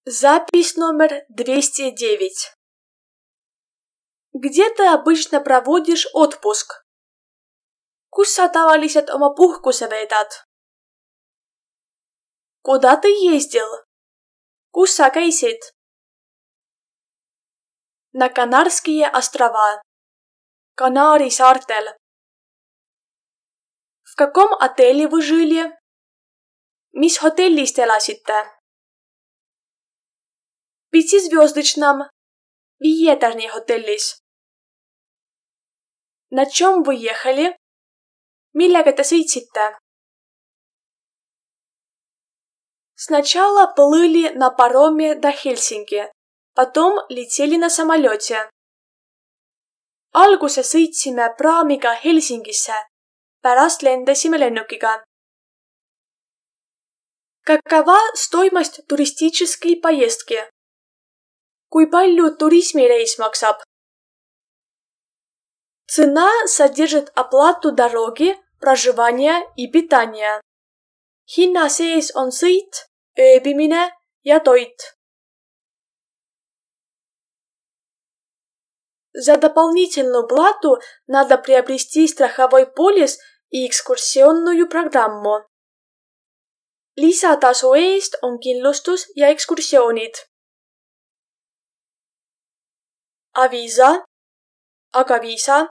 Запись номер 209. Где ты обычно проводишь отпуск? Kus sa tavaliselt oma puhkuse veedad? Куда ты ездил? Kus sa käisid? На Канарские острова. Канари saartel. В каком отеле вы жили? Mis hotellis te elasite? Пятизвездочном. Viietärni hotellis. На чем вы ехали? Millega te sõitsite? Сначала плыли на пароме до Хельсинки, потом летели на самолете. Alguses sõitsime praamiga Helsingisse, pärast lendasime lennukiga. Какова стоимость туристической поездки? Kui palju turismireis maksab? Цена содержит оплату дороги, проживания и питания. Hinna sees on sõit, ööbimine ja toit. За дополнительную плату надо приобрести страховой полис и экскурсионную программу. Lisatasu eest on kindlustus ja ekskursioonid. А виза? Aga viisa?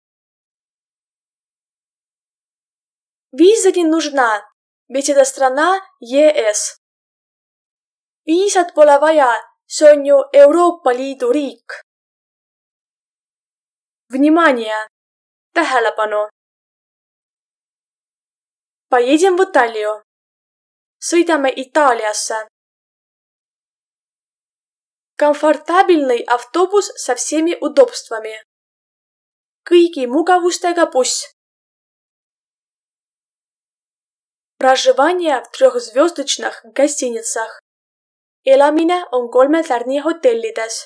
Виза не нужна, ведь это страна ЕС. Viisat pole vaja, see on ju Euroopa Liidu riik. Внимание! Tähelepanu! Поедем в Италию. Sõidame Itaaliasse. Комфортабельный автобус со всеми удобствами. Kõigi mugavustega buss. Проживание в трехзвездочных гостиницах. Elamine on 3-tärni hotellides.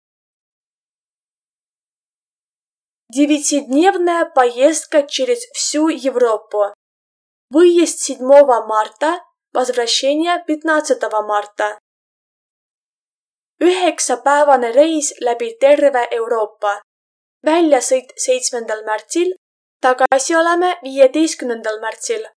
9-дневная поездка через всю Европу. Выезд 7 марта, возвращение 15 марта. 9-päevane reis läbi terve Euroopa. Väljasõit 7. märtsil, tagasi oleme 15. märtsil.